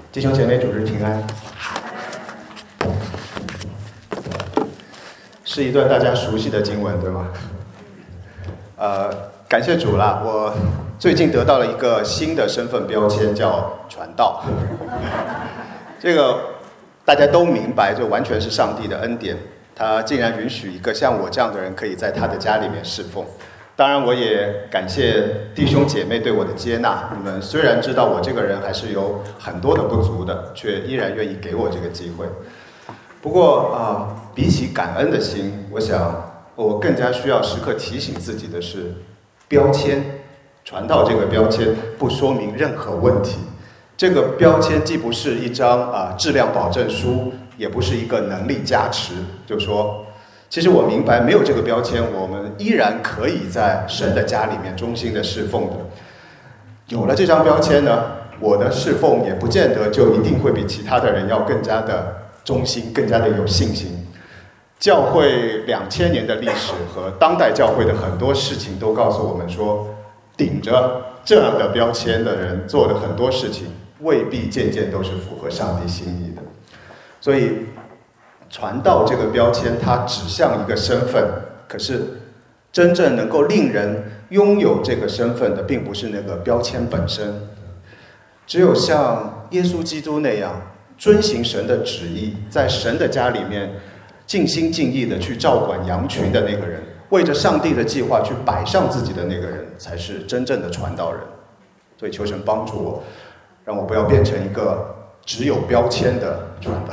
弟兄姐妹，主日平安。是一段大家熟悉的经文，对吗？感谢主啦！我最近得到了一个新的身份标签，叫传道。这个大家都明白，这完全是上帝的恩典，他竟然允许一个像我这样的人可以在他的家里面侍奉。当然，我也感谢弟兄姐妹对我的接纳。你们虽然知道我这个人还是有很多的不足的，却依然愿意给我这个机会。不过比起感恩的心，我想我更加需要时刻提醒自己的是，标签，传道这个标签不说明任何问题。这个标签既不是一张质量保证书，也不是一个能力加持，就说其实我明白，没有这个标签，我们依然可以在神的家里面忠心的侍奉的。有了这张标签呢，我的侍奉也不见得就一定会比其他的人要更加的忠心，更加的有信心。教会2000年的历史和当代教会的很多事情都告诉我们说，顶着这样的标签的人做的很多事情，未必件件都是符合上帝心意的。所以传道这个标签，它指向一个身份，可是真正能够令人拥有这个身份的，并不是那个标签本身。只有像耶稣基督那样遵行神的旨意，在神的家里面尽心尽意的去照管羊群的那个人，为着上帝的计划去摆上自己的那个人，才是真正的传道人。所以求神帮助我，让我不要变成一个只有标签的传道。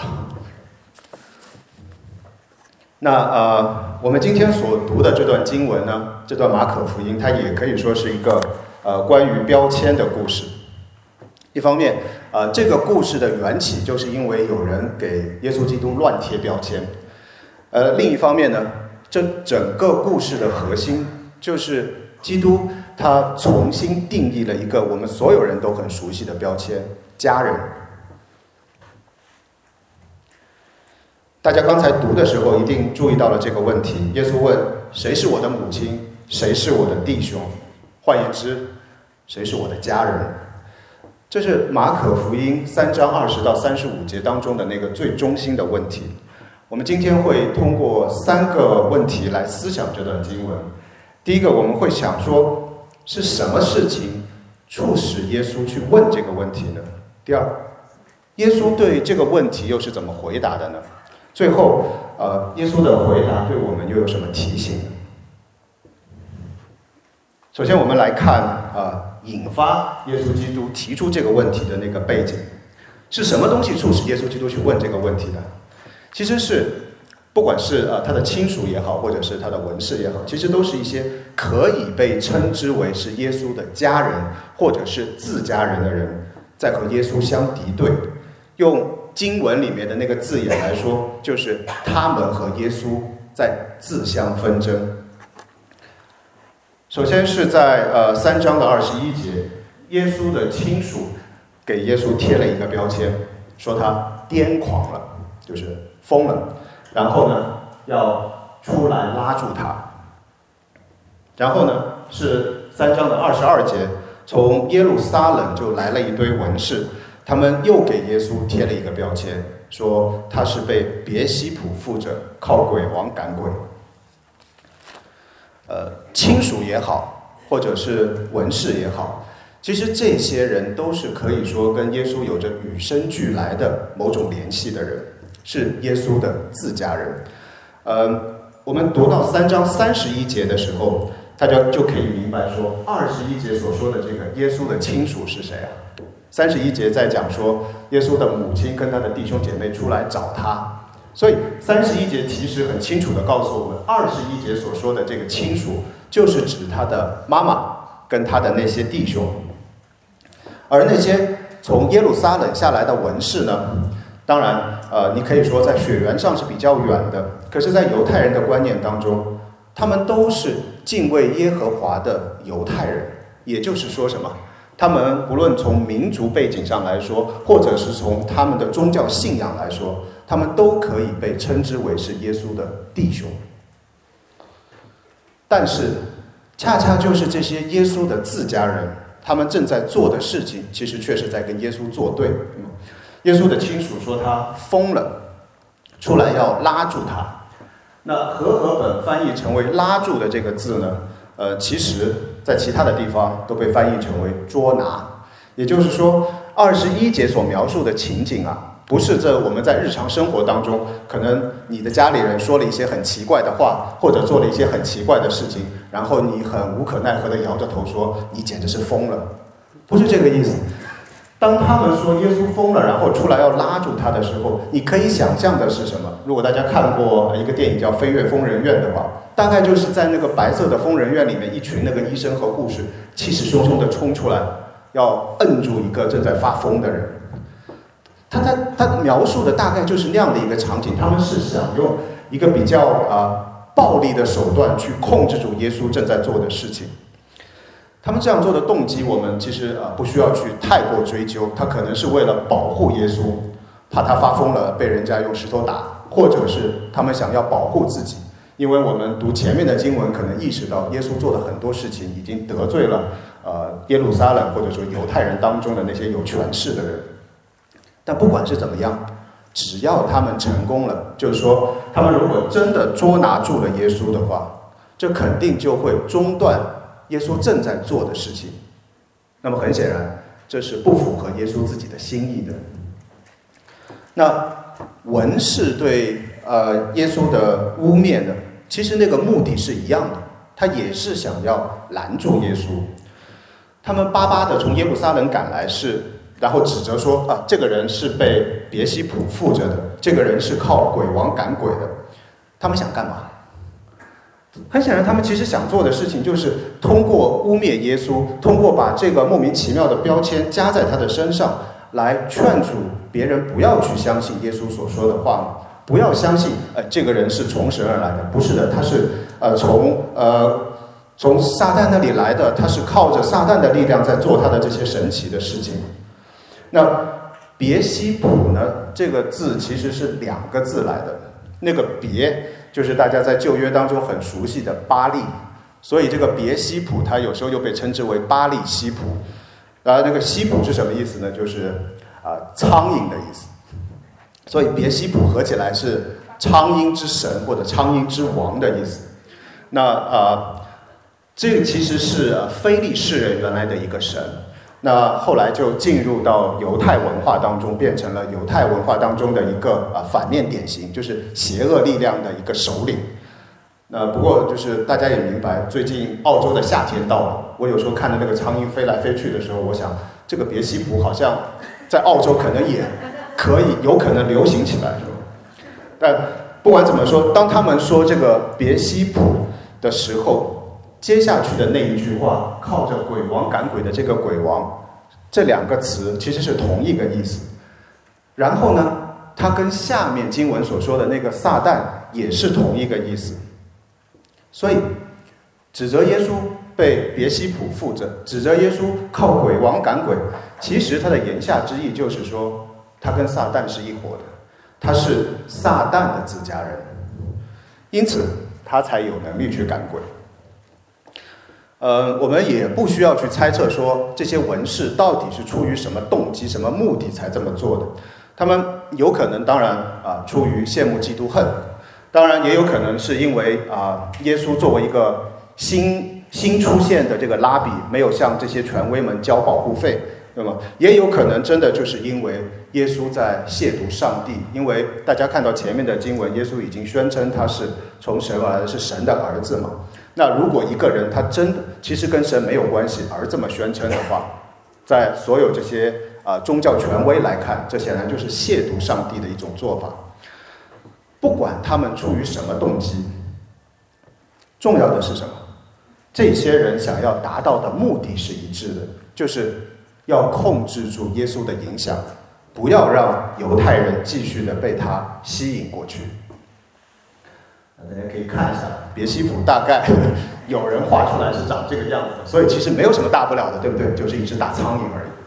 那我们今天所读的这段经文呢，这段马可福音，它也可以说是一个关于标签的故事。一方面，这个故事的缘起就是因为有人给耶稣基督乱贴标签。另一方面呢，这整个故事的核心就是基督他重新定义了一个我们所有人都很熟悉的标签——家人。大家刚才读的时候一定注意到了这个问题。耶稣问：谁是我的母亲？谁是我的弟兄？换言之，谁是我的家人？这是马可福音3章20到35节当中的那个最中心的问题。我们今天会通过3个问题来思想这段经文。第一个，我们会想说，是什么事情促使耶稣去问这个问题呢？第二，耶稣对这个问题又是怎么回答的呢？最后，耶稣的回答对我们又有什么提醒呢？首先，我们来看引发耶稣基督提出这个问题的那个背景，是什么东西促使耶稣基督去问这个问题的？其实是，不管是他的亲属也好，或者是他的文士也好，其实都是一些可以被称之为是耶稣的家人，或者是自家人的人，在和耶稣相敌对。用经文里面的那个字眼来说，就是他们和耶稣在自相纷争。首先是在3章的21节，耶稣的亲属给耶稣贴了一个标签，说他癫狂了，就是疯了，然后呢要出来拉住他。然后呢是3章的22节，从耶路撒冷就来了一堆文士，他们又给耶稣贴了一个标签，说他是被别西卜附着，靠鬼王赶鬼。亲属也好，或者是文士也好，其实这些人都是可以说跟耶稣有着与生俱来的某种联系的人，是耶稣的自家人。我们读到3章31节的时候，大家就可以明白说21节所说的这个耶稣的亲属是谁啊？31节在讲说耶稣的母亲跟他的弟兄姐妹出来找他，所以31节其实很清楚地告诉我们，21节所说的这个亲属就是指他的妈妈跟他的那些弟兄。而那些从耶路撒冷下来的文士呢，当然你可以说在血缘上是比较远的，可是在犹太人的观念当中，他们都是敬畏耶和华的犹太人。也就是说什么？他们不论从民族背景上来说，或者是从他们的宗教信仰来说，他们都可以被称之为是耶稣的弟兄。但是恰恰就是这些耶稣的自家人，他们正在做的事情，其实却是在跟耶稣作对。 耶稣的亲属说他疯了，出来要拉住他。那和合本翻译成为拉住的这个字呢，其实在其他的地方都被翻译成为捉拿。也就是说21节所描述的情景啊，不是我们在日常生活当中，可能你的家里人说了一些很奇怪的话，或者做了一些很奇怪的事情，然后你很无可奈何地摇着头说你简直是疯了，不是这个意思。当他们说耶稣疯了，然后出来要拉住他的时候，你可以想象的是什么？如果大家看过一个电影叫《飞越疯人院》的话，大概就是在那个白色的疯人院里面，一群那个医生和护士气势汹汹地冲出来，要摁住一个正在发疯的人。他描述的大概就是那样的一个场景，他们是想用一个比较暴力的手段去控制住耶稣正在做的事情。他们这样做的动机，我们其实不需要去太过追究，他可能是为了保护耶稣，怕他发疯了被人家用石头打，或者是他们想要保护自己。因为我们读前面的经文，可能意识到耶稣做的很多事情已经得罪了耶路撒冷或者说犹太人当中的那些有权势的人。但不管是怎么样，只要他们成功了，就是说他们如果真的捉拿住了耶稣的话，这肯定就会中断耶稣正在做的事情。那么很显然，这是不符合耶稣自己的心意的。那文士对耶稣的污蔑呢，其实那个目的是一样的，他也是想要拦住耶稣。他们巴巴的从耶路撒冷赶来，然后指责说这个人是被别西卜附着的，这个人是靠鬼王赶鬼的。他们想干嘛？很显然，他们其实想做的事情就是通过污蔑耶稣，通过把这个莫名其妙的标签加在他的身上，来劝阻别人不要去相信耶稣所说的话，不要相信这个人是从神而来的。不是的，他是从撒旦那里来的，他是靠着撒旦的力量在做他的这些神奇的事情。那别西卜呢，这个字其实是2个字来的，那个别就是大家在旧约当中很熟悉的巴力，所以这个别西卜它有时候又被称之为巴力西卜。然后那个西卜是什么意思呢？就是苍蝇的意思。所以别西卜合起来是苍蝇之神或者苍蝇之王的意思。那这个其实是非利士人原来的一个神。那后来就进入到犹太文化当中，变成了犹太文化当中的一个反面典型，就是邪恶力量的一个首领。那不过就是大家也明白，最近澳洲的夏天到了，我有时候看着那个苍蝇飞来飞去的时候，我想这个别西卜好像在澳洲可能也有可能流行起来，是吧？但不管怎么说，当他们说这个别西卜的时候，接下去的那一句话，靠着鬼王赶鬼的这个鬼王，这2个词其实是同一个意思。然后呢，它跟下面经文所说的那个撒旦也是同一个意思。所以指责耶稣被别西卜附着，指责耶稣靠鬼王赶鬼，其实他的言下之意就是说，他跟撒旦是一伙的，他是撒旦的自家人，因此他才有能力去赶鬼。我们也不需要去猜测说这些文士到底是出于什么动机、什么目的才这么做的。他们有可能，当然出于羡慕、嫉妒、恨，当然也有可能是因为耶稣作为一个新出现的这个拉比，没有向这些权威们交保护费，那么也有可能真的就是因为耶稣在亵渎上帝。因为大家看到前面的经文，耶稣已经宣称他是从神而来的，是神的儿子嘛。那如果一个人他真的其实跟神没有关系而这么宣称的话，在所有这些宗教权威来看，这显然就是亵渎上帝的一种做法。不管他们出于什么动机，重要的是什么？这些人想要达到的目的是一致的，就是要控制住耶稣的影响，不要让犹太人继续的被他吸引过去。大家可以看一下，别西卜大概有人画出来是长这个样子的，所以其实没有什么大不了的，对不对？就是一只大苍蝇而已。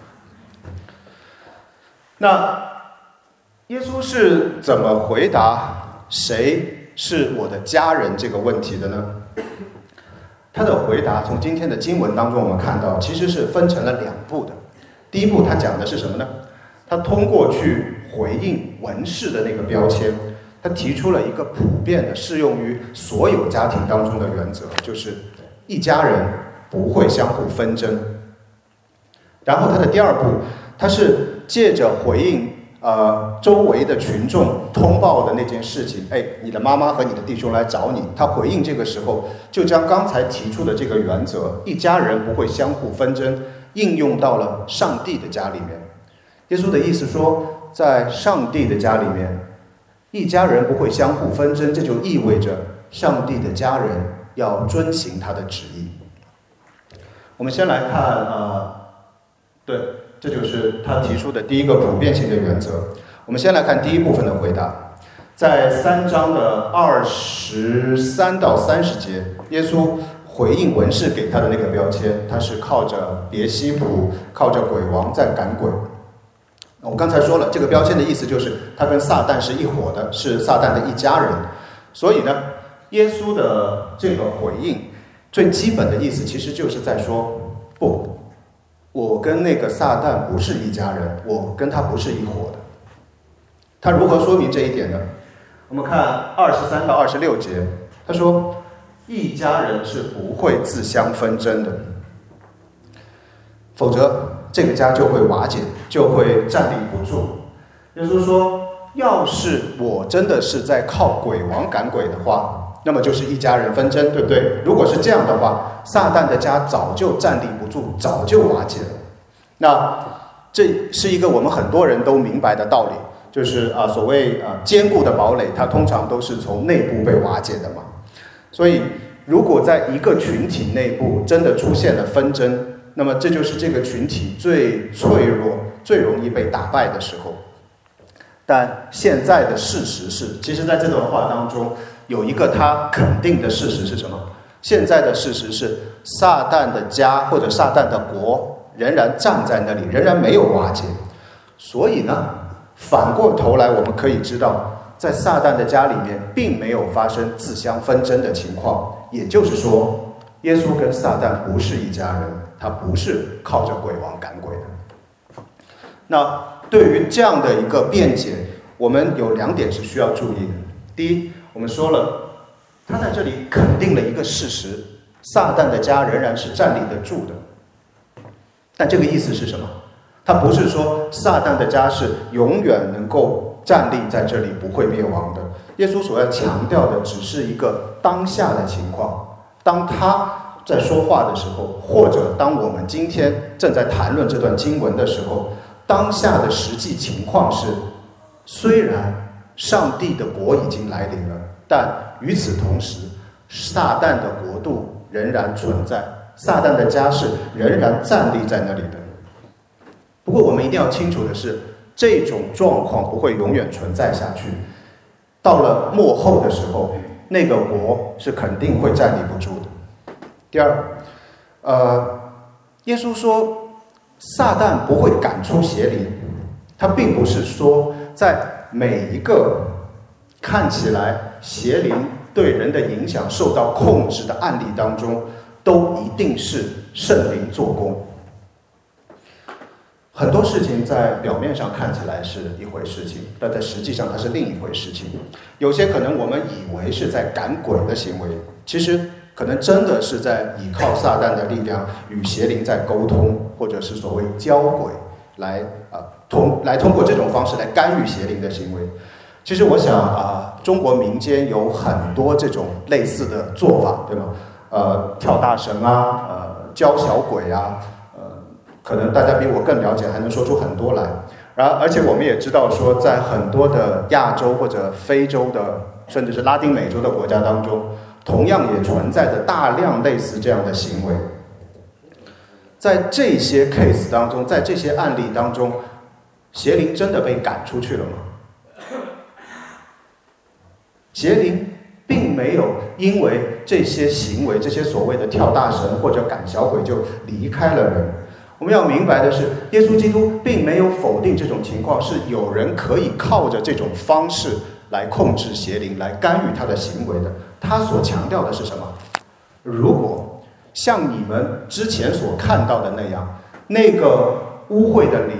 那耶稣是怎么回答谁是我的家人这个问题的呢？他的回答从今天的经文当中我们看到，其实是分成了2步的。第一步他讲的是什么呢？ 他通过去回应文士的那个标签，他提出了一个普遍的适用于所有家庭当中的原则，就是一家人不会相互纷争。然后他的第二步，他是借着回应周围的群众通报的那件事情，你的妈妈和你的弟兄来找你，他回应这个时候就将刚才提出的这个原则，一家人不会相互纷争，应用到了上帝的家里面。耶稣的意思说，在上帝的家里面，一家人不会相互纷争，这就意味着上帝的家人要遵行他的旨意。我们先来看这就是他提出的第一个普遍性的原则。我们先来看第一部分的回答，在3章的23到30节，耶稣回应文士给他的那个标签，他是靠着别西卜，靠着鬼王在赶鬼。我刚才说了，这个标签的意思就是他跟撒旦是一伙的，是撒旦的一家人。所以呢，耶稣的这个回应最基本的意思其实就是在说，不，我跟那个撒旦不是一家人，我跟他不是一伙的。他如何说明这一点呢？我们看23到26节，他说一家人是不会自相纷争的，否则这个家就会瓦解，就会站立不住。耶稣说，要是我真的是在靠鬼王赶鬼的话，那么就是一家人纷争，对不对？如果是这样的话，撒旦的家早就站立不住，早就瓦解了。那这是一个我们很多人都明白的道理，就是所谓坚固的堡垒，它通常都是从内部被瓦解的嘛。所以如果在一个群体内部真的出现了纷争，那么这就是这个群体最脆弱、最容易被打败的时候。但现在的事实是，其实在这段话当中有一个他肯定的事实是什么？现在的事实是，撒旦的家或者撒旦的国仍然站在那里，仍然没有瓦解。所以呢，反过头来我们可以知道，在撒旦的家里面并没有发生自相纷争的情况，也就是说，耶稣跟撒旦不是一家人，他不是靠着鬼王赶鬼的。那对于这样的一个辩解，我们有2点是需要注意的。第一，我们说了，他在这里肯定了一个事实，撒旦的家仍然是站立得住的。但这个意思是什么？他不是说撒旦的家是永远能够站立在这里不会灭亡的。耶稣所要强调的只是一个当下的情况，当他在说话的时候，或者当我们今天正在谈论这段经文的时候，当下的实际情况是，虽然上帝的国已经来临了，但与此同时，撒旦的国度仍然存在，撒旦的家是仍然站立在那里的。不过我们一定要清楚的是，这种状况不会永远存在下去。到了末后的时候，那个国是肯定会站立不住的。第二，耶稣说撒旦不会赶出邪灵，他并不是说在每一个看起来邪灵对人的影响受到控制的案例当中，都一定是圣灵做工。很多事情在表面上看起来是一回事情，但在实际上它是另一回事情。有些可能我们以为是在赶鬼的行为，其实可能真的是在依靠撒旦的力量与邪灵在沟通，或者是所谓交鬼，来通过这种方式来干预邪灵的行为。其实我想中国民间有很多这种类似的做法，对吗？跳大神教小鬼可能大家比我更了解，还能说出很多来。而且我们也知道说，在很多的亚洲或者非洲的，甚至是拉丁美洲的国家当中，同样也存在着大量类似这样的行为。在这些 case 当中，在这些案例当中，邪灵真的被赶出去了吗？邪灵并没有因为这些行为，这些所谓的跳大神或者赶小鬼就离开了人。我们要明白的是，耶稣基督并没有否定这种情况，是有人可以靠着这种方式来控制邪灵，来干预他的行为的。他所强调的是什么？如果像你们之前所看到的那样，那个污秽的灵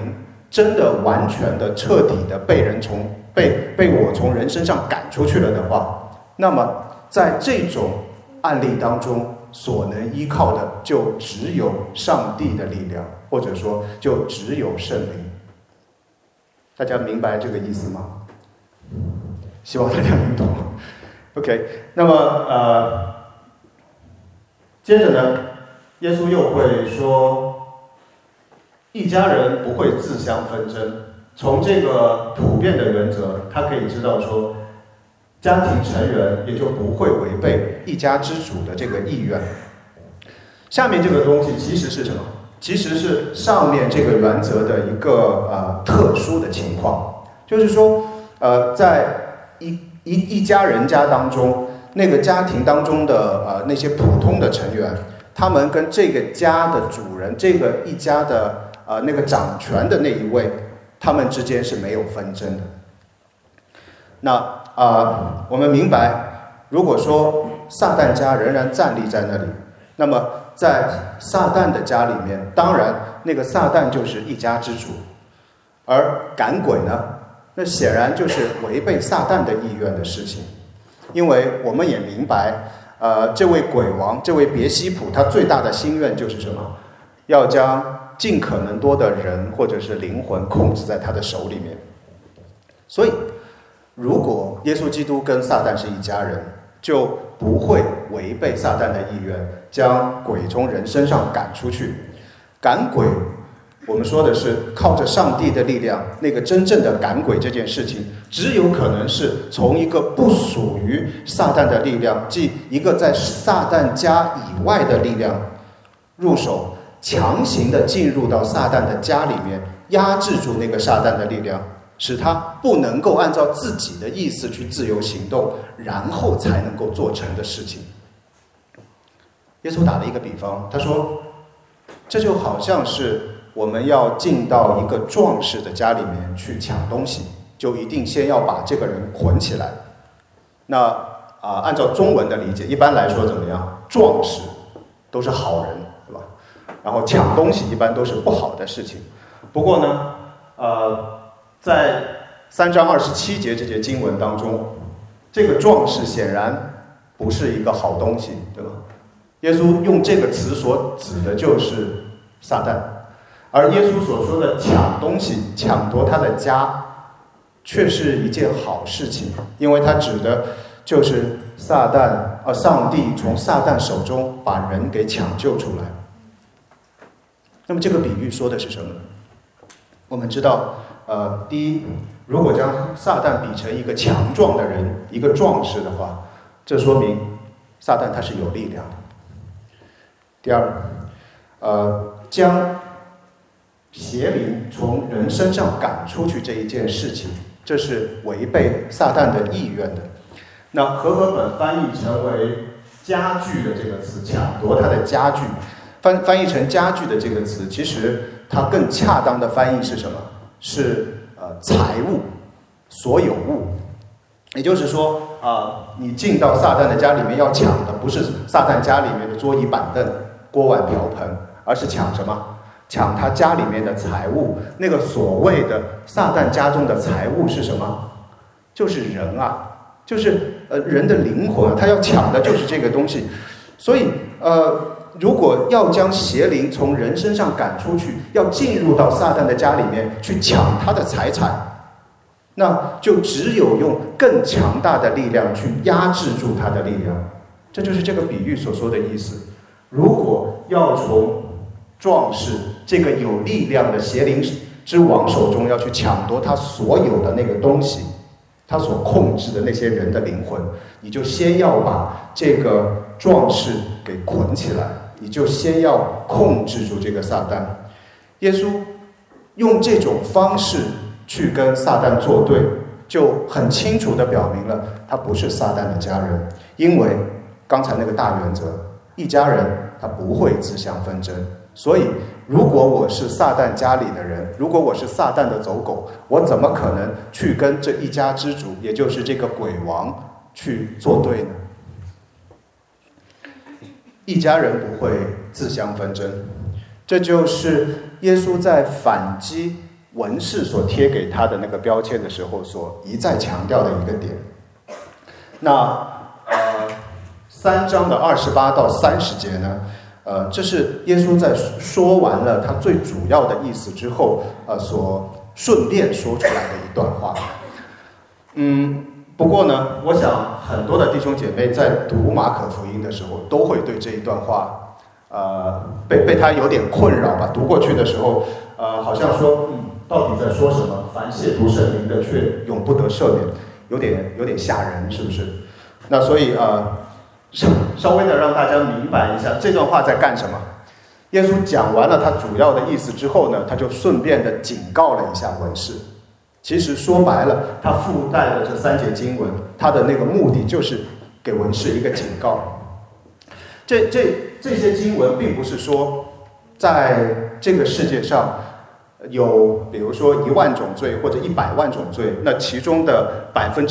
真的完全的彻底的被我从人身上赶出去了的话，那么在这种案例当中所能依靠的就只有上帝的力量，或者说就只有圣灵。大家明白这个意思吗？希望大家能懂。OK， 那么接着呢，耶稣又会说，一家人不会自相纷争。从这个普遍的原则，他可以知道说，家庭成员也就不会违背一家之主的这个意愿。下面这个东西其实是什么？其实是上面这个原则的一个特殊的情况，就是说，在一家人家当中，那个家庭当中的那些普通的成员，他们跟这个家的主人，这个一家的那个掌权的那一位，他们之间是没有纷争的。那我们明白，如果说撒旦家仍然站立在那里，那么在撒旦的家里面，当然那个撒旦就是一家之主，而赶鬼呢，那显然就是违背撒旦的意愿的事情。因为我们也明白，这位鬼王，这位别西卜，他最大的心愿就是什么？要将尽可能多的人或者是灵魂控制在他的手里面。所以如果耶稣基督跟撒旦是一家人，就不会违背撒旦的意愿，将鬼从人身上赶出去。赶鬼，我们说的是靠着上帝的力量，那个真正的赶鬼这件事情，只有可能是从一个不属于撒旦的力量，即一个在撒旦家以外的力量入手，强行的进入到撒旦的家里面，压制住那个撒旦的力量，使他不能够按照自己的意思去自由行动，然后才能够做成的事情。耶稣打了一个比方，他说，这就好像是我们要进到一个壮士的家里面去抢东西，就一定先要把这个人捆起来。那按照中文的理解，一般来说怎么样？壮士都是好人，对吧？然后抢东西一般都是不好的事情。不过呢，在3章27节这节经文当中，这个壮士显然不是一个好东西，对吧？耶稣用这个词所指的就是撒旦，而耶稣所说的抢东西、抢夺他的家，却是一件好事情，因为他指的就是上帝从撒旦手中把人给抢救出来。那么这个比喻说的是什么呢？我们知道，第一，如果将撒旦比成一个强壮的人，一个壮士的话，这说明撒旦他是有力量的。第二，将邪灵从人身上赶出去这一件事情，这是违背撒旦的意愿的。那和合本翻译成为家具的这个词，抢夺他的家具，翻译成家具的这个词，其实它更恰当的翻译是什么？是财物，所有物。也就是说，你进到撒旦的家里面要抢的不是撒旦家里面的桌椅板凳、锅碗瓢盆，而是抢什么？抢他家里面的财物。那个所谓的撒旦家中的财物是什么？就是人啊，就是人的灵魂啊，他要抢的就是这个东西。所以如果要将邪灵从人身上赶出去，要进入到撒旦的家里面去抢他的财产，那就只有用更强大的力量去压制住他的力量。这就是这个比喻所说的意思。如果要从壮士这个有力量的邪灵之王手中要去抢夺他所有的那个东西，他所控制的那些人的灵魂，你就先要把这个壮士给捆起来，你就先要控制住这个撒旦。耶稣用这种方式去跟撒旦作对，就很清楚地表明了他不是撒旦的家人。因为刚才那个大原则，一家人他不会自相纷争。所以如果我是撒旦家里的人，如果我是撒旦的走狗，我怎么可能去跟这一家之主，也就是这个鬼王去作对呢？一家人不会自相纷争，这就是耶稣在反击文士所贴给他的那个标签的时候所一再强调的一个点。那3章的28到30节呢，这是耶稣在说完了他最主要的意思之后，所顺便说出来的一段话。不过呢，我想很多的弟兄姐妹在读马可福音的时候，都会对这一段话，被他有点困扰吧。读过去的时候，好像说，到底在说什么？凡亵渎圣灵的，却永不得赦免，有点吓人，是不是？那所以稍微的让大家明白一下这段话在干什么。耶稣讲完了他主要的意思之后呢，他就顺便的警告了一下文士。其实说白了，他附带的这3节经文，他的那个目的就是给文士一个警告。这些经文并不是说在这个世界上有比如说1万种罪或者100万种罪，那其中的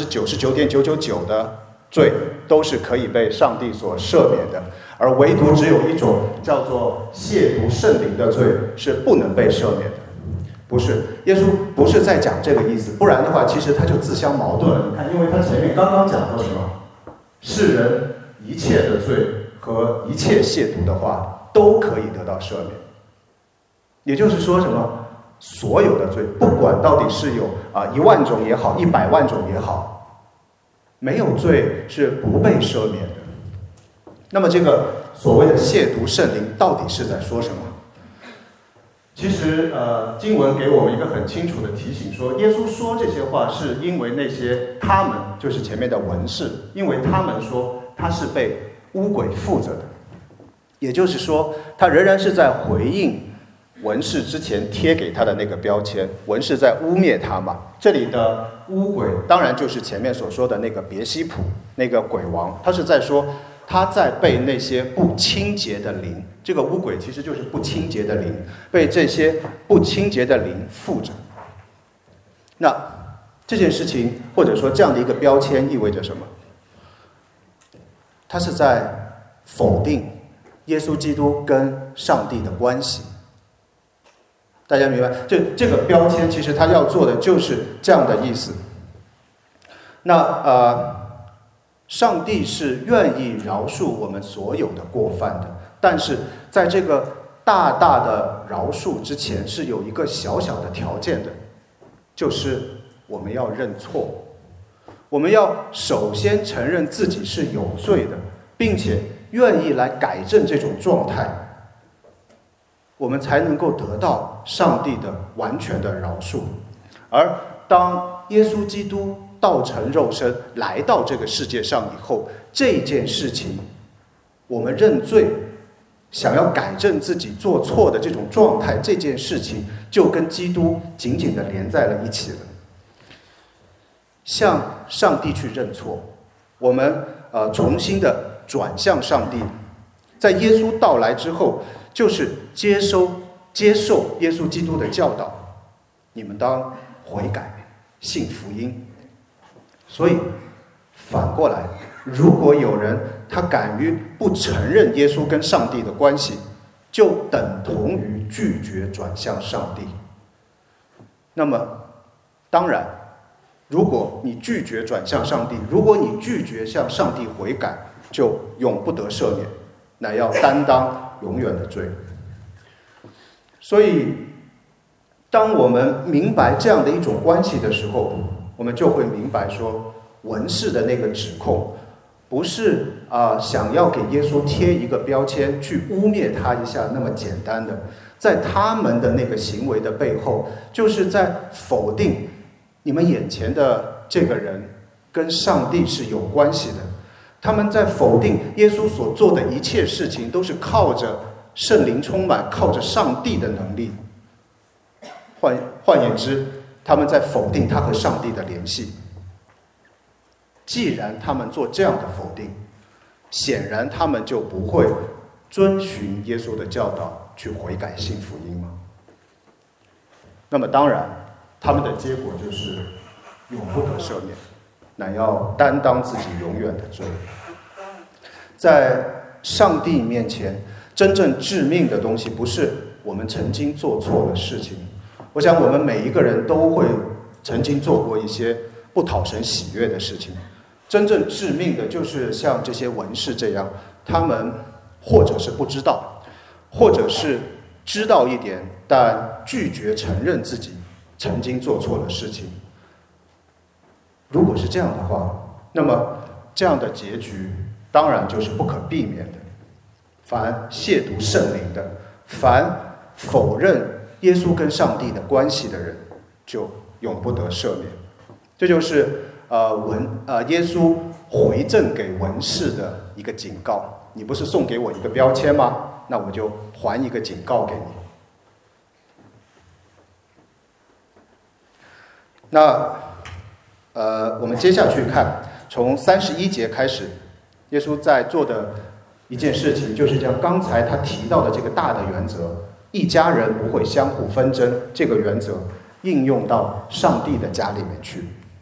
99.999%的罪都是可以被上帝所赦免的，而唯独只有一种叫做亵渎圣灵的罪是不能被赦免的。不是，耶稣不是在讲这个意思，不然的话其实他就自相矛盾了。你看，因为他前面刚刚讲到什么，世人一切的罪和一切亵渎的话都可以得到赦免，也就是说什么，所有的罪，不管到底是有1万种也好，100万种也好，没有罪是不被赦免的。那么这个所谓的亵渎圣灵到底是在说什么？其实经文给我们一个很清楚的提醒，说耶稣说这些话是因为那些他们就是前面的文士，因为他们说他是被污鬼附着的，也就是说他仍然是在回应文士之前贴给他的那个标签，文士在污蔑他嘛。这里的污鬼当然就是前面所说的那个别西卜，那个鬼王，他是在说他在被那些不清洁的灵，这个污鬼其实就是不清洁的灵，被这些不清洁的灵附着。那这件事情或者说这样的一个标签意味着什么？他是在否定耶稣基督跟上帝的关系。大家明白，这个标签其实他要做的就是这样的意思。那上帝是愿意饶恕我们所有的过犯的，但是在这个大大的饶恕之前是有一个小小的条件的，就是我们要认错，我们要首先承认自己是有罪的，并且愿意来改正这种状态，我们才能够得到上帝的完全的饶恕。而当耶稣基督道成肉身来到这个世界上以后，这件事情我们认罪想要改正自己做错的这种状态，这件事情就跟基督紧紧地连在了一起了。向上帝去认错，我们重新的转向上帝，在耶稣到来之后，就是接受耶稣基督的教导，你们当悔改信福音。所以反过来，如果有人他敢于不承认耶稣跟上帝的关系，就等同于拒绝转向上帝。那么当然，如果你拒绝转向上帝，如果你拒绝向上帝悔改，就永不得赦免，乃要担当永远的罪。所以当我们明白这样的一种关系的时候，我们就会明白说，文士的那个指控不是想要给耶稣贴一个标签去污蔑他一下那么简单的，在他们的那个行为的背后，就是在否定你们眼前的这个人跟上帝是有关系的。他们在否定耶稣所做的一切事情都是靠着圣灵充满，靠着上帝的能力。换言之，他们在否定他和上帝的联系。既然他们做这样的否定，显然他们就不会遵循耶稣的教导去悔改信福音吗？那么当然，他们的结果就是永不得赦免，乃要担当自己永远的罪。在上帝面前，真正致命的东西不是我们曾经做错的事情。 我想我们每一个人都会曾经做过一些不讨神喜悦的事情。真正致命的就是像这些文士这样，他们或者是不知道，或者是知道一点，但拒绝承认自己曾经做错了事情。如果是这样的话，那么这样的结局当然就是不可避免的。凡亵渎圣灵的，凡否认耶稣跟上帝的关系的人，就永不得赦免。这就是耶稣回赠给文士的一个警告。你不是送给我一个标签吗？那我就还一个警告给你。那我们接下去看，从31节开始，耶稣在做的一件事情，就是将刚才他提到的这个大的原则，一家人不会相互纷争这个原则，应用到上帝的家里面去。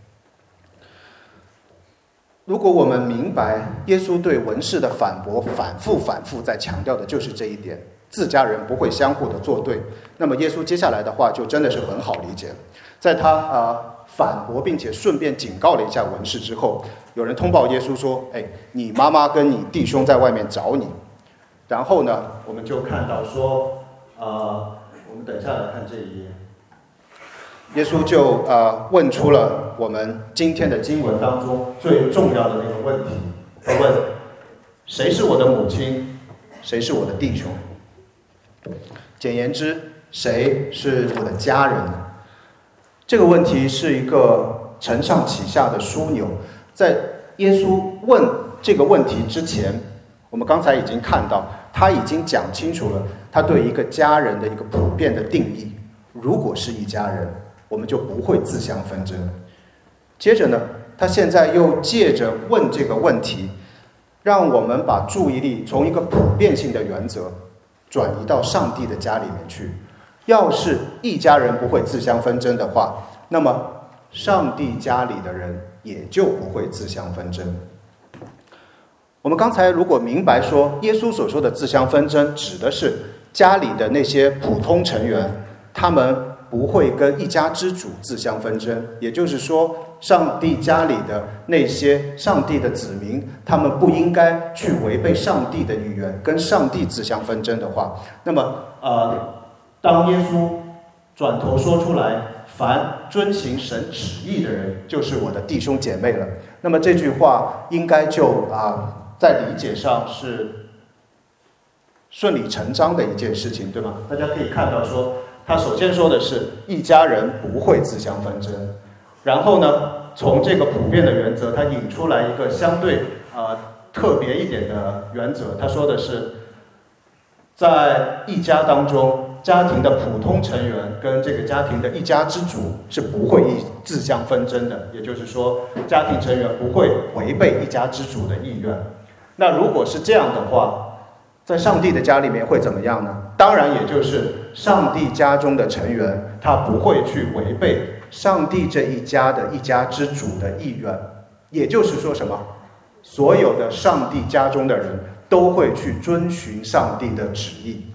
如果我们明白耶稣对文士的反驳反复在强调的就是这一点，自家人不会相互的作对，那么耶稣接下来的话就真的是很好理解了。在他反驳并且顺便警告了一下文士之后，有人通报耶稣说，你妈妈跟你弟兄在外面找你。然后呢，我们就看到说我们等一下来看这一页，耶稣就问出了我们今天的经文当中最重要的那个问题。他问，谁是我的母亲，谁是我的弟兄？简言之，谁是我的家人？这个问题是一个承上启下的枢纽。在耶稣问这个问题之前，我们刚才已经看到，他已经讲清楚了他对一个家人的一个普遍的定义。如果是一家人，我们就不会自相纷争。接着呢，他现在又借着问这个问题，让我们把注意力从一个普遍性的原则转移到上帝的家里面去。要是一家人不会自相纷争的话，那么上帝家里的人也就不会自相纷争。我们刚才如果明白说，耶稣所说的自相纷争指的是家里的那些普通成员，他们不会跟一家之主自相纷争，也就是说，上帝家里的那些上帝的子民，他们不应该去违背上帝的意愿，跟上帝自相纷争的话，那么当耶稣转头说出来，凡遵行神旨意的人，就是我的弟兄姐妹了。那么这句话应该就在理解上是顺理成章的一件事情，对吗？大家可以看到说，他首先说的是一家人不会自相纷争，然后呢，从这个普遍的原则，他引出来一个相对特别一点的原则。他说的是，在一家当中，家庭的普通成员跟这个家庭的一家之主是不会自相纷争的，也就是说，家庭成员不会违背一家之主的意愿。那如果是这样的话，在上帝的家里面会怎么样呢？当然也就是上帝家中的成员，他不会去违背上帝这一家的一家之主的意愿。也就是说什么？所有的上帝家中的人都会去遵循上帝的旨意。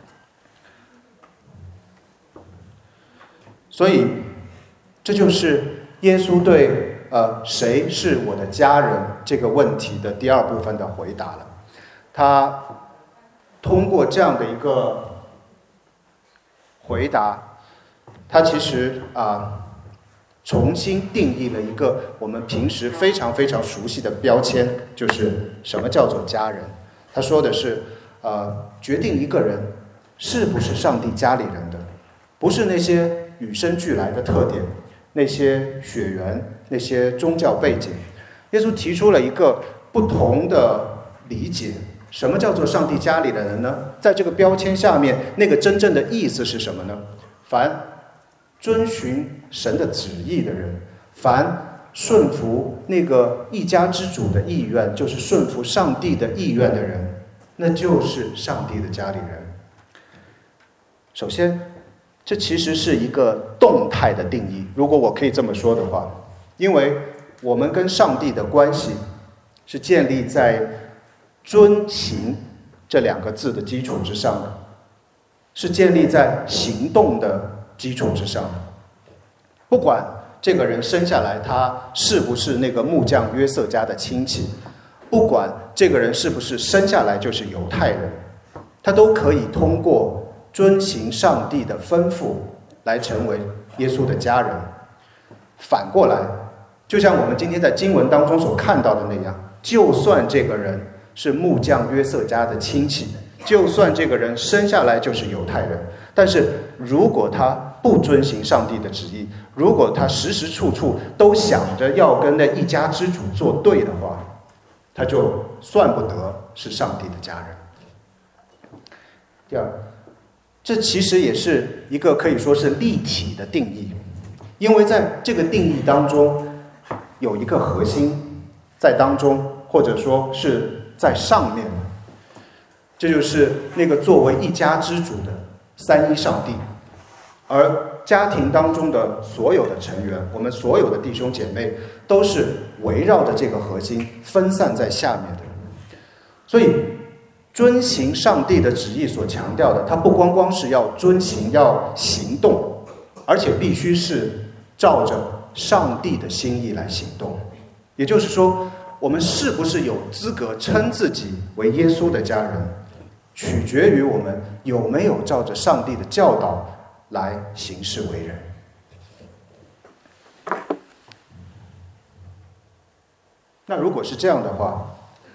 所以这就是耶稣对谁是我的家人这个问题的第二部分的回答了。他通过这样的一个回答，他其实重新定义了一个我们平时非常非常熟悉的标签，就是什么叫做家人。他说的是决定一个人是不是上帝家里人的，不是那些与生俱来的特点，那些血缘，那些宗教背景。耶稣提出了一个不同的理解。什么叫做上帝家里的人呢？在这个标签下面，那个真正的意思是什么呢？凡遵循神的旨意的人，凡顺服那个一家之主的意愿，就是顺服上帝的意愿的人，那就是上帝的家里人。首先，这其实是一个动态的定义，如果我可以这么说的话，因为我们跟上帝的关系是建立在遵行这两个字的基础之上的，是建立在行动的基础之上。不管这个人生下来他是不是那个木匠约瑟家的亲戚，不管这个人是不是生下来就是犹太人，他都可以通过遵行上帝的吩咐来成为耶稣的家人。反过来，就像我们今天在经文当中所看到的那样，就算这个人是木匠约瑟家的亲戚，就算这个人生下来就是犹太人，但是如果他不遵行上帝的旨意，如果他时时处处都想着要跟那一家之主作对的话，他就算不得是上帝的家人。第二，这其实也是一个可以说是立体的定义，因为在这个定义当中有一个核心在当中，或者说是在上面，这就是那个作为一家之主的三一上帝。而家庭当中的所有的成员，我们所有的弟兄姐妹，都是围绕着这个核心分散在下面的。所以遵行上帝的旨意所强调的，它不光光是要遵行要行动，而且必须是照着上帝的心意来行动。也就是说，我们是不是有资格称自己为耶稣的家人，取决于我们有没有照着上帝的教导来行事为人。那如果是这样的话，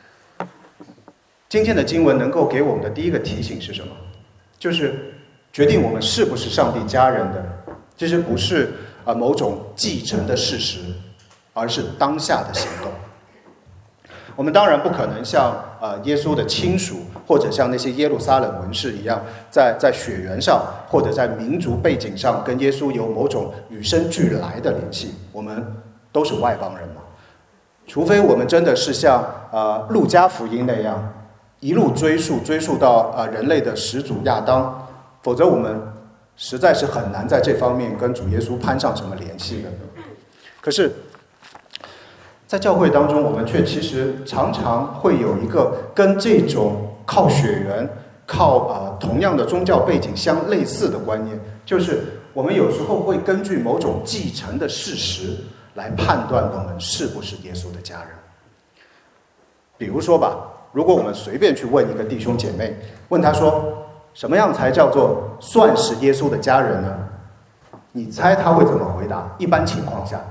今天的经文能够给我们的第一个提醒是什么？就是决定我们是不是上帝家人的，其实不是某种继承的事实，而是当下的行动。我们当然不可能像耶稣的亲属，或者像那些耶路撒冷文士一样，在血缘上或者在民族背景上跟耶稣有某种与生俱来的联系。我们都是外邦人嘛，除非我们真的是像路加福音那样一路追溯到人类的始祖亚当，否则我们实在是很难在这方面跟主耶稣攀上什么联系的。可是在教会当中，我们却其实常常会有一个跟这种靠血缘、靠同样的宗教背景相类似的观念，就是我们有时候会根据某种继承的事实来判断我们是不是耶稣的家人。比如说吧，如果我们随便去问一个弟兄姐妹，问他说什么样才叫做算是耶稣的家人呢？你猜他会怎么回答？一般情况下，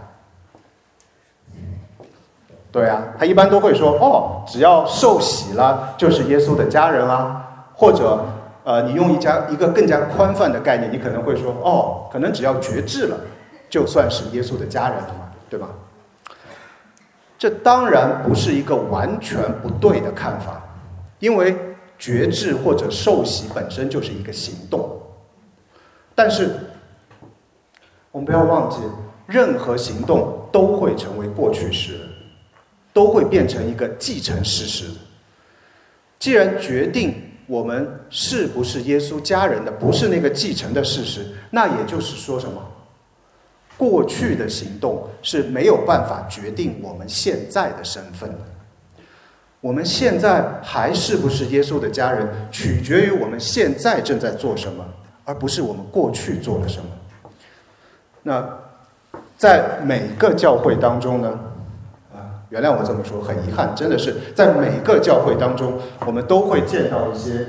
对啊，他一般都会说只要受洗了就是耶稣的家人啊。或者你用一个更加宽泛的概念，你可能会说可能只要决志了就算是耶稣的家人了嘛，对吧？这当然不是一个完全不对的看法，因为决志或者受洗本身就是一个行动。但是我们不要忘记，任何行动都会成为过去式，都会变成一个既成事实。既然决定我们是不是耶稣家人的不是那个继承的事实，那也就是说什么？过去的行动是没有办法决定我们现在的身份的。我们现在还是不是耶稣的家人，取决于我们现在正在做什么，而不是我们过去做了什么。那在每个教会当中呢，原谅我这么说，很遗憾，真的是在每个教会当中，我们都会见到一些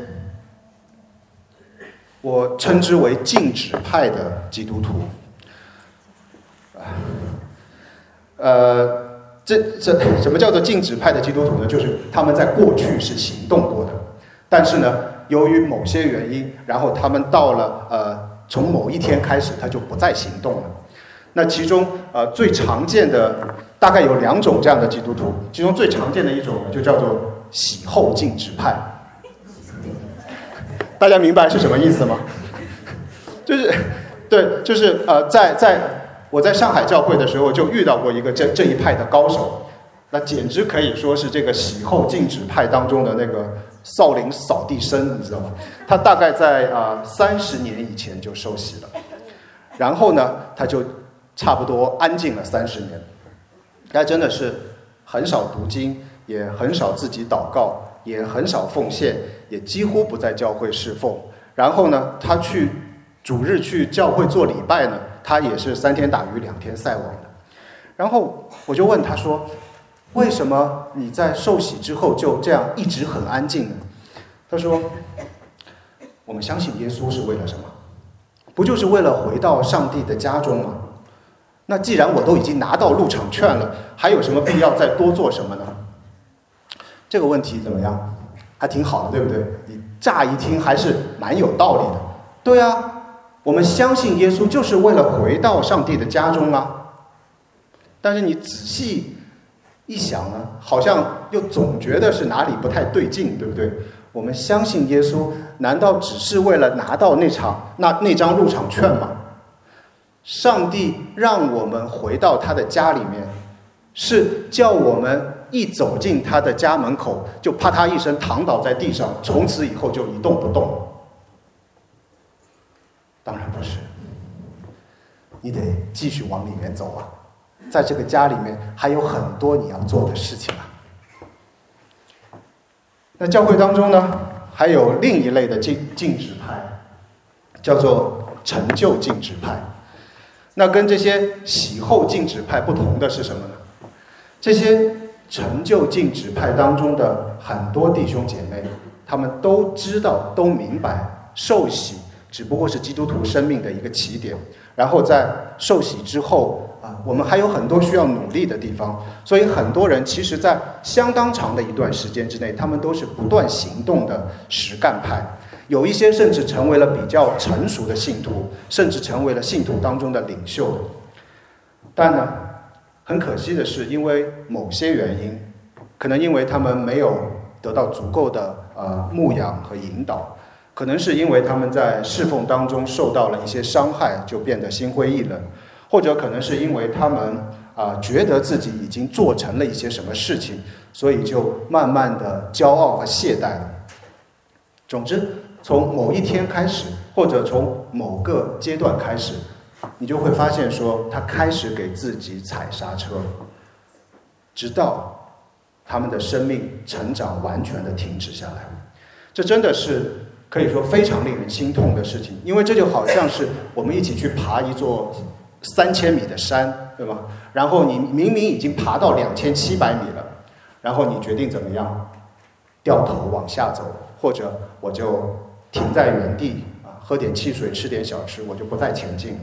我称之为禁止派的基督徒。什么叫做禁止派的基督徒呢？就是他们在过去是行动过的，但是呢，由于某些原因，然后他们到了从某一天开始，他就不再行动了。那其中最常见的大概有2种这样的基督徒，其中最常见的一种就叫做洗后禁止派。大家明白是什么意思吗？就是我在上海教会的时候就遇到过一个这一派的高手，那简直可以说是这个洗后禁止派当中的那个少林扫地僧，你知道吗？他大概在30年以前就受洗了，然后呢，他就差不多安静了30年。他真的是很少读经，也很少自己祷告，也很少奉献，也几乎不在教会侍奉。然后呢，他去主日去教会做礼拜呢，他也是3天打鱼2天晒网的。然后我就问他说，为什么你在受洗之后就这样一直很安静呢？他说，我们相信耶稣是为了什么？不就是为了回到上帝的家中吗？那既然我都已经拿到入场券了，还有什么必要再多做什么呢？这个问题怎么样？还挺好的，对不对？你乍一听还是蛮有道理的。对啊，我们相信耶稣就是为了回到上帝的家中啊。但是你仔细一想呢，好像又总觉得是哪里不太对劲，对不对？我们相信耶稣，难道只是为了拿到那张入场券吗？上帝让我们回到他的家里面，是叫我们一走进他的家门口，就啪嗒一声躺倒在地上，从此以后就一动不动。当然不是，你得继续往里面走啊，在这个家里面还有很多你要做的事情啊。那教会当中呢，还有另一类的禁止派，叫做成就禁止派。那跟这些喜后禁止派不同的是什么呢？这些成就禁止派当中的很多弟兄姐妹，他们都知道、都明白，受洗只不过是基督徒生命的一个起点。然后在受洗之后我们还有很多需要努力的地方，所以很多人其实在相当长的一段时间之内，他们都是不断行动的实干派。有一些甚至成为了比较成熟的信徒，甚至成为了信徒当中的领袖。但呢，很可惜的是，因为某些原因，可能因为他们没有得到足够的牧养和引导，可能是因为他们在侍奉当中受到了一些伤害，就变得心灰意冷，或者可能是因为他们觉得自己已经做成了一些什么事情，所以就慢慢的骄傲和懈怠了。总之，从某一天开始，或者从某个阶段开始，你就会发现说，他开始给自己踩刹车，直到他们的生命成长完全的停止下来。这真的是可以说非常令人心痛的事情，因为这就好像是我们一起去爬一座3000米的山，对吗？然后你明明已经爬到2700米了，然后你决定怎么样？掉头往下走，或者我就停在原地喝点汽水，吃点小吃，我就不再前进了。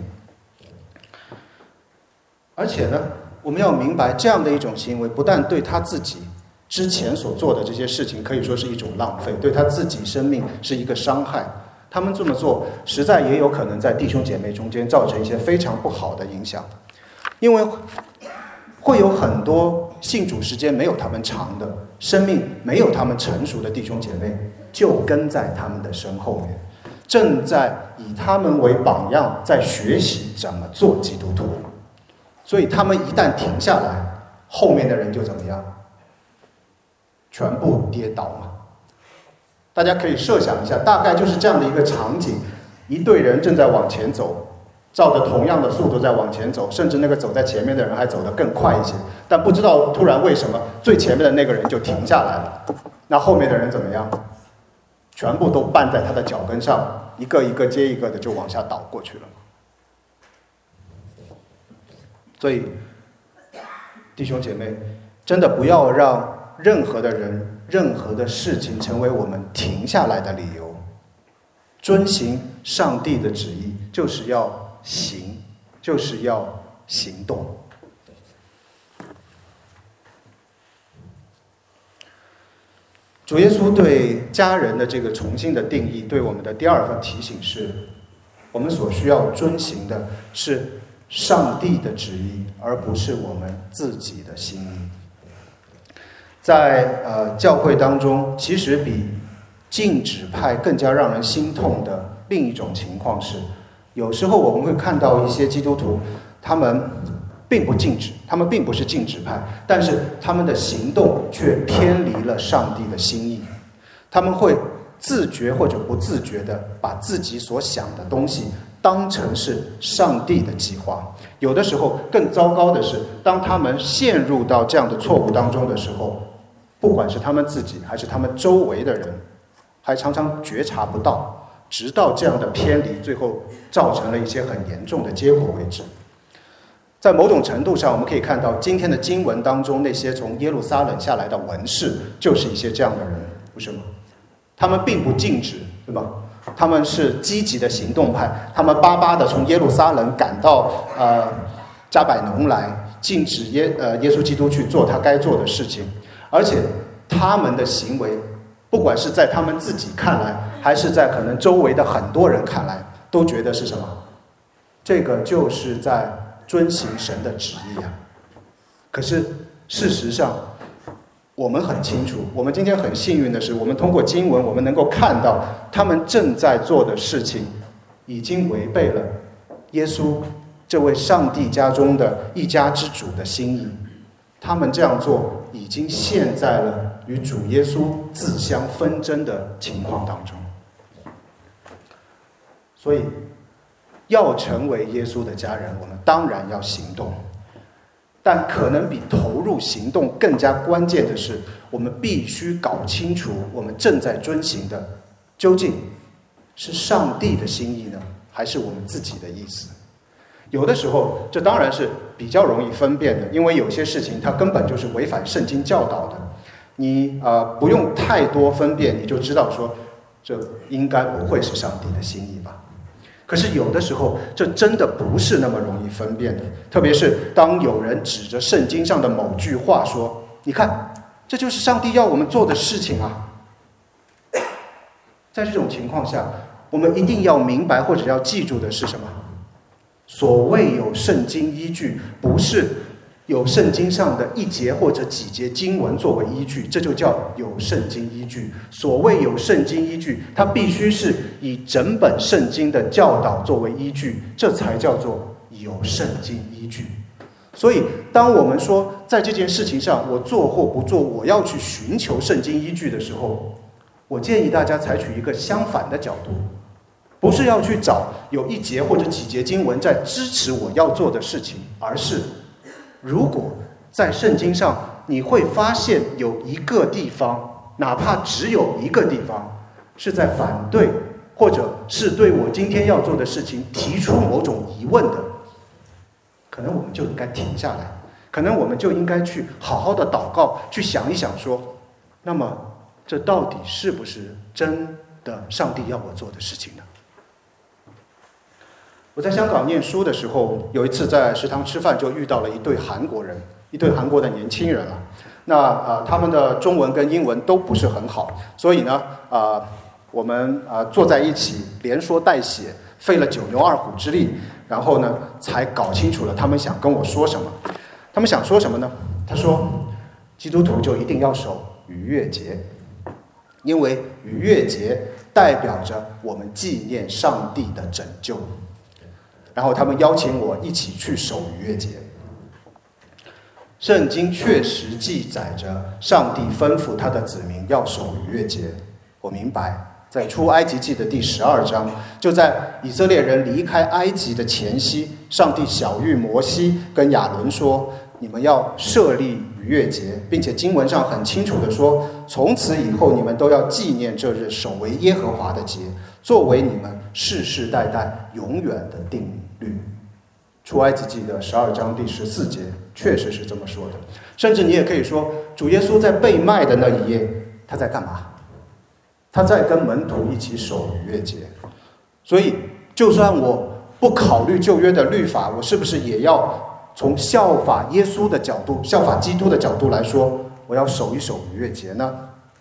而且呢，我们要明白，这样的一种行为不但对他自己之前所做的这些事情可以说是一种浪费，对他自己生命是一个伤害。他们这么做实在也有可能在弟兄姐妹中间造成一些非常不好的影响，因为会有很多信主时间没有他们长的，生命没有他们成熟的弟兄姐妹就跟在他们的身后面，正在以他们为榜样，在学习怎么做基督徒。所以他们一旦停下来，后面的人就怎么样？全部跌倒嘛。大家可以设想一下，大概就是这样的一个场景，一队人正在往前走，照着同样的速度在往前走，甚至那个走在前面的人还走得更快一些，但不知道突然为什么最前面的那个人就停下来了，那后面的人怎么样？全部都绊在他的脚跟上，一个一个接一个的就往下倒过去了。所以弟兄姐妹，真的不要让任何的人、任何的事情成为我们停下来的理由。遵行上帝的旨意，就是要行，就是要行动。主耶稣对家人的这个重新的定义，对我们的第二份提醒是，我们所需要遵行的是上帝的旨意，而不是我们自己的心意。在教会当中，其实比禁止派更加让人心痛的另一种情况是，有时候我们会看到一些基督徒，他们并不禁止，他们并不是禁止派，但是他们的行动却偏离了上帝的心意。他们会自觉或者不自觉地把自己所想的东西当成是上帝的计划。有的时候更糟糕的是，当他们陷入到这样的错误当中的时候，不管是他们自己还是他们周围的人，还常常觉察不到， 直到这样的偏离最后造成了一些很严重的结果为止。在某种程度上，我们可以看到今天的经文当中，那些从耶路撒冷下来的文士，就是一些这样的人。为什么？他们并不禁止，对吧？他们是积极的行动派，他们巴巴的从耶路撒冷赶到加百农来，禁止耶稣基督去做他该做的事情，而且他们的行为，不管是在他们自己看来，还是在可能周围的很多人看来，都觉得是什么？这个就是在遵行神的旨意啊。可是事实上，我们很清楚，我们今天很幸运的是，我们通过经文，我们能够看到他们正在做的事情，已经违背了耶稣这位上帝家中的一家之主的心意。他们这样做，已经陷在了与主耶稣自相纷争的情况当中。所以，要成为耶稣的家人，我们当然要行动。但可能比投入行动更加关键的是，我们必须搞清楚我们正在遵行的究竟是上帝的心意呢，还是我们自己的意思。有的时候这当然是比较容易分辨的，因为有些事情它根本就是违反圣经教导的，你不用太多分辨，你就知道说这应该不会是上帝的心意吧。可是有的时候这真的不是那么容易分辨的，特别是当有人指着圣经上的某句话说，你看，这就是上帝要我们做的事情啊。在这种情况下，我们一定要明白或者要记住的是什么？所谓有圣经依据，不是有圣经上的一节或者几节经文作为依据，这就叫有圣经依据。所谓有圣经依据，它必须是以整本圣经的教导作为依据，这才叫做有圣经依据。所以当我们说在这件事情上我做或不做，我要去寻求圣经依据的时候，我建议大家采取一个相反的角度，不是要去找有一节或者几节经文在支持我要做的事情，而是如果在圣经上你会发现有一个地方，哪怕只有一个地方是在反对，或者是对我今天要做的事情提出某种疑问的，可能我们就应该停下来，可能我们就应该去好好的祷告，去想一想说，那么这到底是不是真的上帝要我做的事情呢？我在香港念书的时候，有一次在食堂吃饭，就遇到了一对韩国人，一对韩国的年轻人啊。那他们的中文跟英文都不是很好，所以呢我们坐在一起连说带写，费了9牛2虎之力，然后呢才搞清楚了他们想跟我说什么。他们想说什么呢？他说基督徒就一定要守逾越节，因为逾越节代表着我们纪念上帝的拯救。然后他们邀请我一起去守逾越节。圣经确实记载着上帝吩咐他的子民要守逾越节。我明白，在出埃及记的第12章，就在以色列人离开埃及的前夕，上帝晓谕摩西跟亚伦说，你们要设立逾越节，并且经文上很清楚地说，从此以后你们都要纪念这日，守为耶和华的节，作为你们世世代代永远的定律。出埃及记的12章第14节确实是这么说的。甚至你也可以说，主耶稣在被卖的那一夜，他在干嘛？他在跟门徒一起守逾越节。所以就算我不考虑旧约的律法，我是不是也要从效法耶稣的角度，效法基督的角度来说，我要守一守逾越节呢？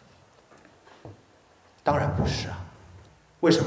当然不是啊。为什么？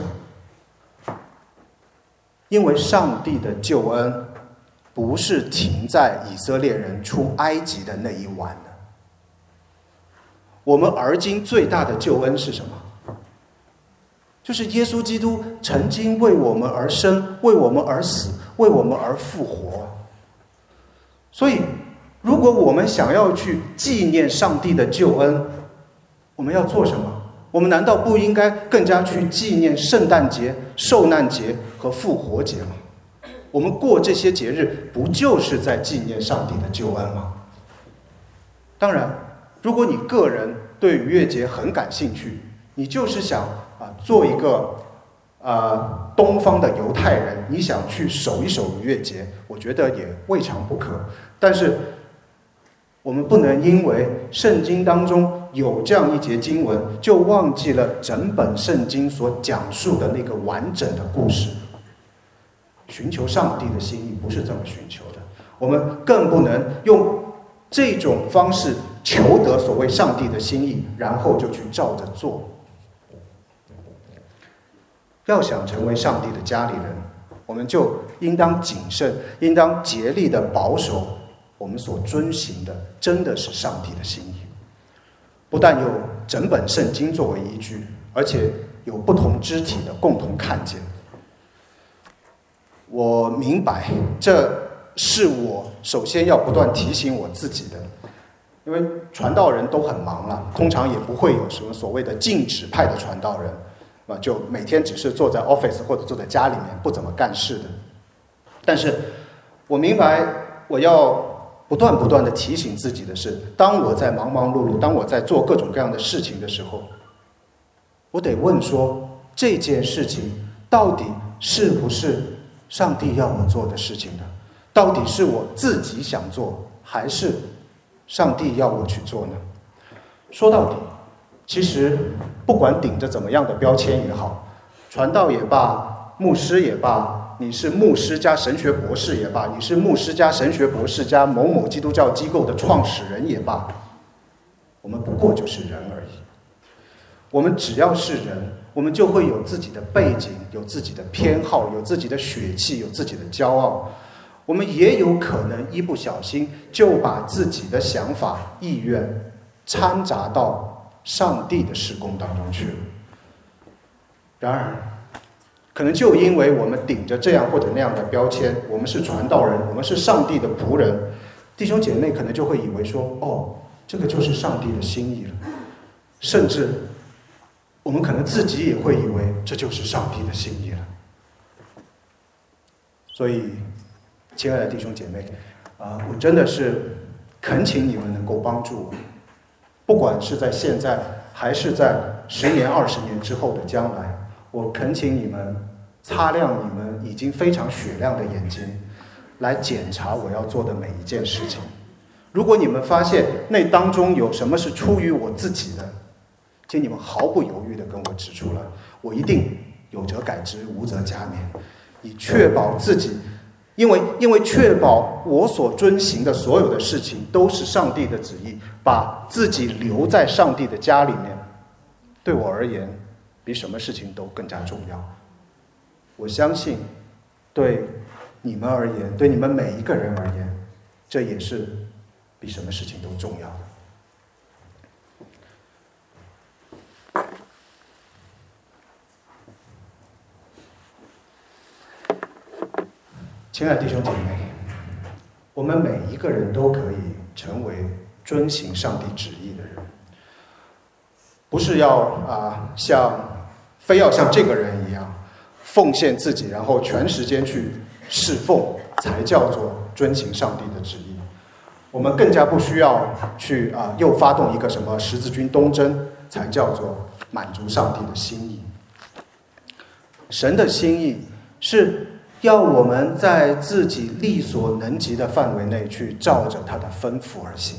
因为上帝的救恩不是停在以色列人出埃及的那一晚的。我们而今最大的救恩是什么？就是耶稣基督曾经为我们而生，为我们而死，为我们而复活。所以如果我们想要去纪念上帝的救恩，我们要做什么？我们难道不应该更加去纪念圣诞节、受难节和复活节吗？我们过这些节日，不就是在纪念上帝的救恩吗？当然，如果你个人对逾越节很感兴趣，你就是想做一个东方的犹太人，你想去守一守逾越节，我觉得也未尝不可。但是我们不能因为圣经当中有这样一节经文，就忘记了整本圣经所讲述的那个完整的故事。寻求上帝的心意不是这么寻求的，我们更不能用这种方式求得所谓上帝的心意，然后就去照着做。要想成为上帝的家里人，我们就应当谨慎，应当竭力的保守我们所遵行的真的是上帝的心意。不但有整本圣经作为依据，而且有不同肢体的共同看见。我明白，这是我首先要不断提醒我自己的，因为传道人都很忙了，通常也不会有什么所谓的禁止派的传道人，就每天只是坐在 office 或者坐在家里面不怎么干事的。但是我明白，我要不断的提醒自己的是，当我在忙忙碌碌，当我在做各种各样的事情的时候，我得问说，这件事情到底是不是上帝要我做的事情呢？到底是我自己想做，还是上帝要我去做呢？说到底，其实不管顶着怎么样的标签也好，传道也罢，牧师也罢，你是牧师加神学博士也罢，你是牧师加神学博士加某某基督教机构的创始人也罢，我们不过就是人而已。我们只要是人，我们就会有自己的背景，有自己的偏好，有自己的血气，有自己的骄傲。我们也有可能一不小心就把自己的想法、意愿掺杂到上帝的事工当中去了。然而，可能就因为我们顶着这样或者那样的标签，我们是传道人，我们是上帝的仆人，弟兄姐妹可能就会以为说，哦，这个就是上帝的心意了。甚至我们可能自己也会以为这就是上帝的心意了。所以亲爱的弟兄姐妹，我真的是恳请你们能够帮助我，不管是在现在还是在10年20年之后的将来，我恳请你们擦亮你们已经非常雪亮的眼睛，来检查我要做的每一件事情。如果你们发现那当中有什么是出于我自己的，请你们毫不犹豫地跟我指出来，我一定有则改之，无则加勉，以确保自己，因为确保我所遵行的所有的事情都是上帝的旨意，把自己留在上帝的家里面，对我而言比什么事情都更加重要。我相信对你们而言，对你们每一个人而言，这也是比什么事情都重要的。亲爱的弟兄姐妹，我们每一个人都可以成为遵行上帝旨意的人，不是要非要像这个人一样奉献自己，然后全时间去侍奉，才叫做遵行上帝的旨意。我们更加不需要去又发动一个什么十字军东征，才叫做满足上帝的心意。神的心意是要我们在自己力所能及的范围内去照着他的吩咐而行。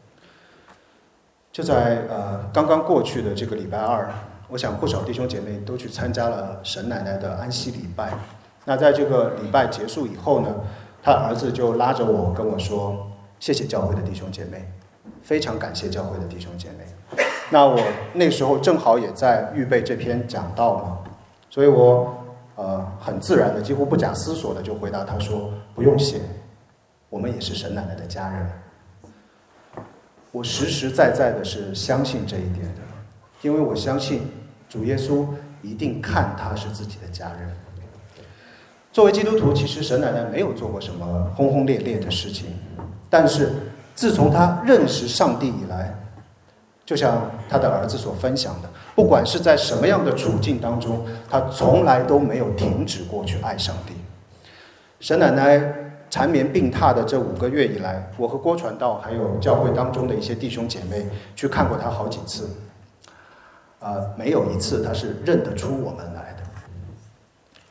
就在刚刚过去的这个礼拜2，我想不少弟兄姐妹都去参加了沈奶奶的安息礼拜。那在这个礼拜结束以后呢，他儿子就拉着我跟我说，谢谢教会的弟兄姐妹，非常感谢教会的弟兄姐妹。那我那时候正好也在预备这篇讲道嘛，所以我很自然的，几乎不假思索的就回答他说，不用谢，我们也是沈奶奶的家人。我实实在在的是相信这一点的，因为我相信主耶稣一定看他是自己的家人。作为基督徒，其实沈奶奶没有做过什么轰轰烈烈的事情，但是自从她认识上帝以来，就像他的儿子所分享的，不管是在什么样的处境当中，他从来都没有停止过去爱上帝。沈奶奶缠绵病榻的这5个月以来，我和郭传道还有教会当中的一些弟兄姐妹去看过他好几次，没有一次他是认得出我们来的。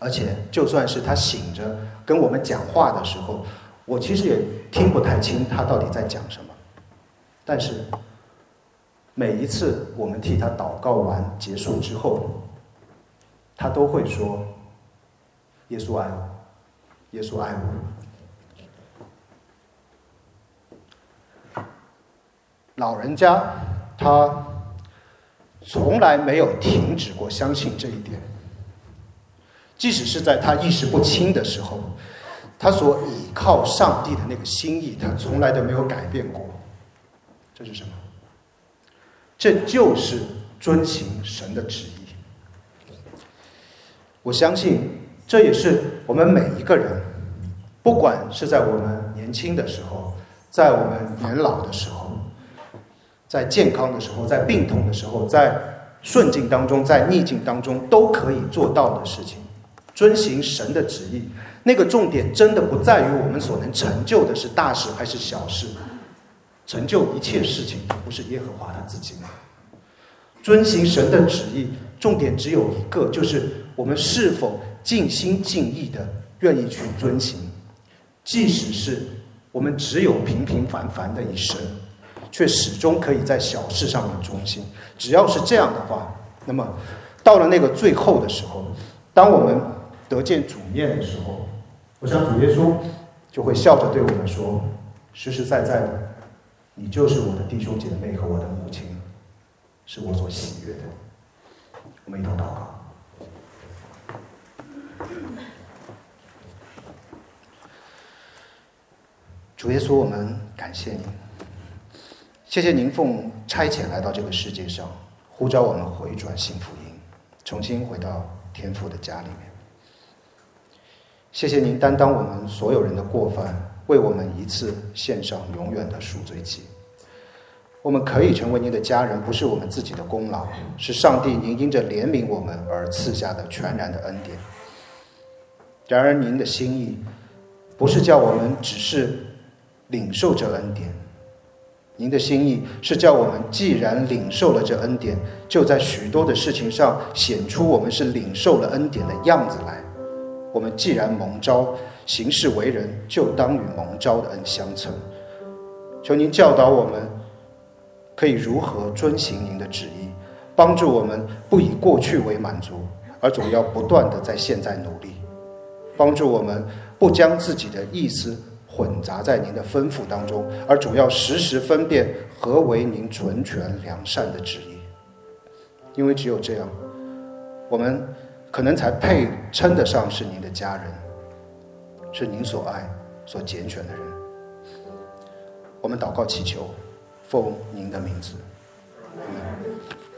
而且就算是他醒着跟我们讲话的时候，我其实也听不太清他到底在讲什么。但是每一次我们替他祷告完结束之后，他都会说：“耶稣爱我，耶稣爱我。”老人家他从来没有停止过相信这一点，即使是在他意识不清的时候，他所倚靠上帝的那个心意，他从来都没有改变过。这是什么？这就是遵行神的旨意。我相信这也是我们每一个人，不管是在我们年轻的时候，在我们年老的时候，在健康的时候，在病痛的时候，在顺境当中，在逆境当中，都可以做到的事情。遵行神的旨意，那个重点真的不在于我们所能成就的是大事还是小事，成就一切事情的不是耶和华他自己吗？遵行神的旨意，重点只有一个，就是我们是否尽心尽意的愿意去遵行，即使是我们只有平平凡凡的一生，却始终可以在小事上面忠心。只要是这样的话，那么到了那个最后的时候，当我们得见主面的时候，我想主耶稣就会笑着对我们说：“实实在在的，你就是我的弟兄姐妹和我的母亲，是我所喜悦的。”我们一同祷告。主耶稣，我们感谢您，谢谢您奉差遣来到这个世界上，呼召我们回转信福音，重新回到天父的家里面。谢谢您担当我们所有人的过犯，为我们一次献上永远的赎罪祭。我们可以成为您的家人，不是我们自己的功劳，是上帝您因着怜悯我们而赐下的全然的恩典。然而您的心意不是叫我们只是领受这恩典，您的心意是叫我们既然领受了这恩典，就在许多的事情上显出我们是领受了恩典的样子来。我们既然蒙召，行事为人就当与蒙召的恩相称。求您教导我们可以如何遵行您的旨意，帮助我们不以过去为满足，而总要不断地在现在努力，帮助我们不将自己的意思混杂在您的吩咐当中，而总要时时分辨何为您纯全良善的旨意。因为只有这样，我们可能才配称得上是您的家人，是您所爱所拣选的人。我们祷告祈求，奉您的名字，阿们。